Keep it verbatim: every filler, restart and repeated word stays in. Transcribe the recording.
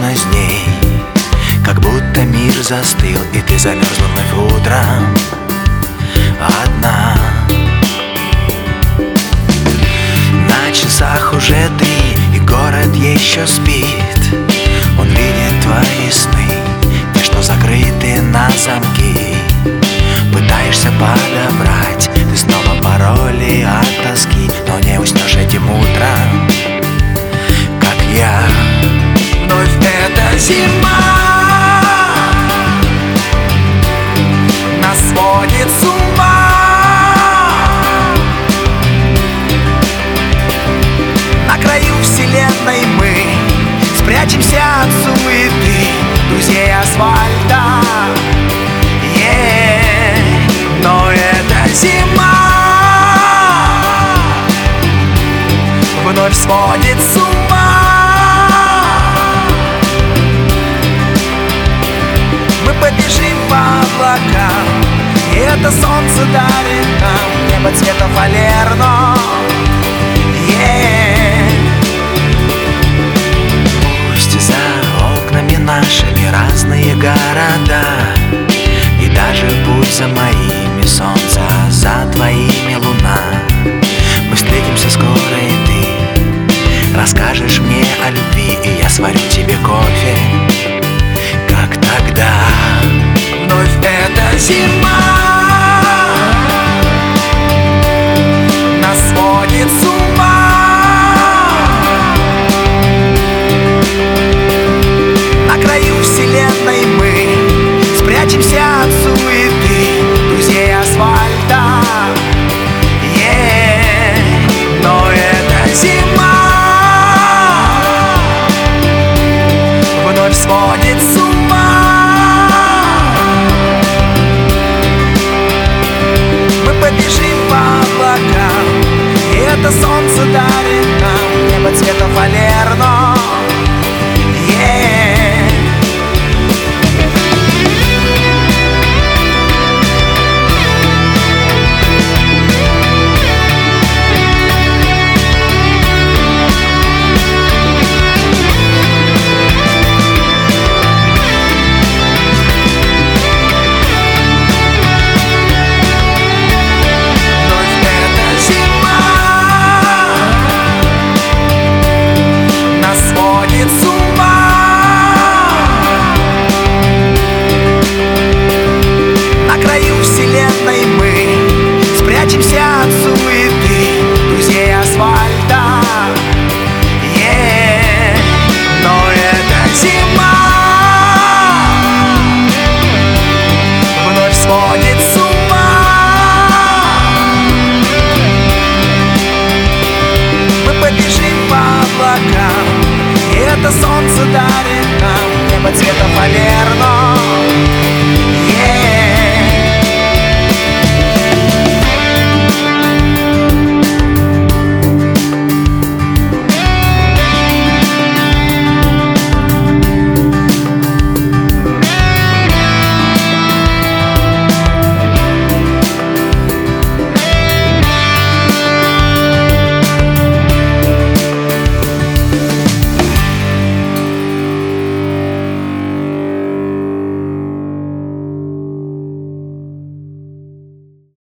вечность дней, как будто мир застыл, и ты замерзла вновь утром одна. На часах уже три, и город еще спит. Он видит твои сны, те, что закрыты на замки. Пытаешься подобрать ты снова пароли от тоски, но не уснешь этим утром, как я. Вновь эта зима нас сводит с ума. На краю вселенной мы спрячемся от суеты друзей асфальта. Yeah. Но эта зима вновь сводит с ума. Мы побежим по облакам, и это солнце дарит нам небо цвета фалерно. Yeah. Пусть за окнами нашими разные города, и даже путь за моими солнце, а за твоими луна. Мы встретимся скоро, и ты расскажешь мне о любви, и я сварю тебе кофе, как тогда. Вновь эта зима нас сводит с ума. На краю вселенной мы спрячемся от суеты друзей асфальта. Yeah. Но эта зима вновь сводит с ума. Мы побежим по облакам, и это солнце дарит нам небо цвета фалерно. Yeah. Это солнце дарит нам небо цвета фалерно.